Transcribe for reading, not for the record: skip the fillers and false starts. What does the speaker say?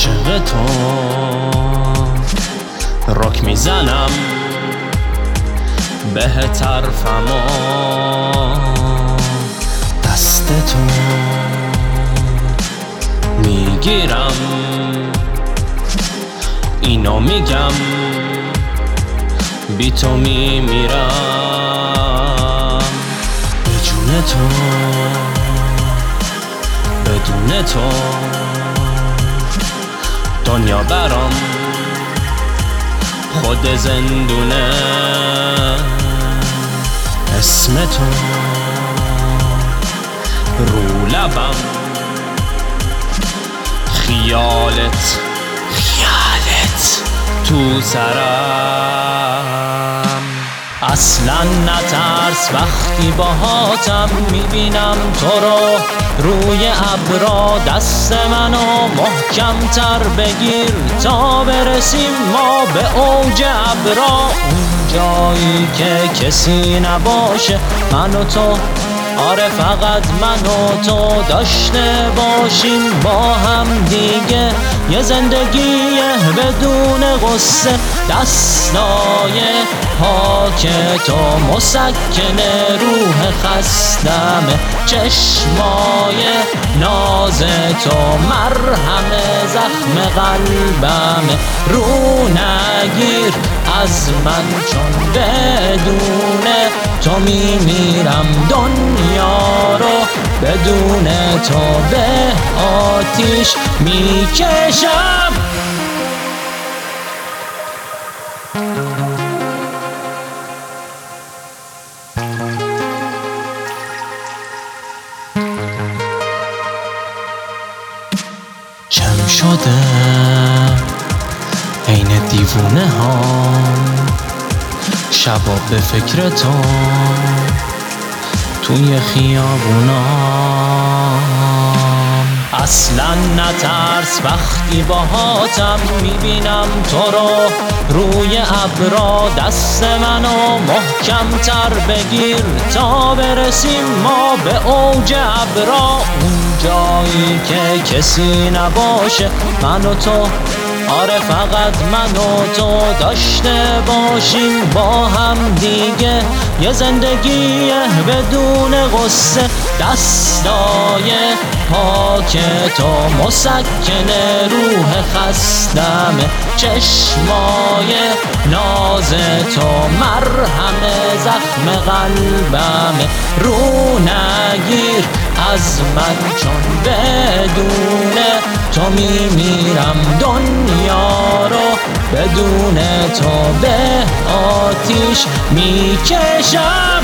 عاشق تو رک میزنم به طرفم و دست تو میگیرم، اینو میگم بی تو میمیرم. به جون تو بدون تو دنیا برام خود زندونه. اسم تو رو لبم، خیالت تو سرم. اصلا نترس وقتی باهاتم میبینم تو رو روی ابرا. دست منو محکم تر بگیر تا برسیم ما به اوج ابرا. اون جایی که کسی نباشه من و تو، آره فقط من و تو داشته باشیم با هم دیگه. یه زندگی بدون غصه، دستای پاک تو مسکن روح خستمه. چشمای ناز تو مرهم زخم قلبمه. رو نگیر از من چون بدون تو میمیرم دنیا رو. بدون تو به آتیش میکشم. کم شده عین دیوونه ها شبا به فکر تو توی خیابونام. اصلا نترس وقتی باهاتم میبینم تو رو روی ابرا. دست منو محکم تر بگیر تا برسیم ما به اوج ابرا. اون جایی که کسی نباشه من و تو، آره فقط من و تو داشته باشیم با هم دیگه. یه زندگی بدون غصه، دستای پاک تو مسکن روح خستمه. چشمای ناز تو مرهم زخم قلبمه. رو نگیر از من چون بدون تو میمیرم دنیا رو. بدون تو به آتیش میکشم.